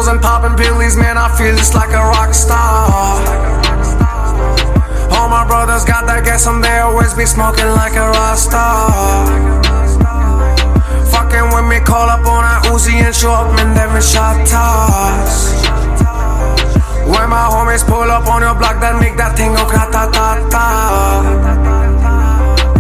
pills and popping pillies, man, I feel just like a rock star. All my brothers got that gas and they always be smoking like a rock star. Fucking with me, call up on that Uzi and show up, man, them shot toss. When my homies pull up on your block, that make that thing go grata-ta-ta.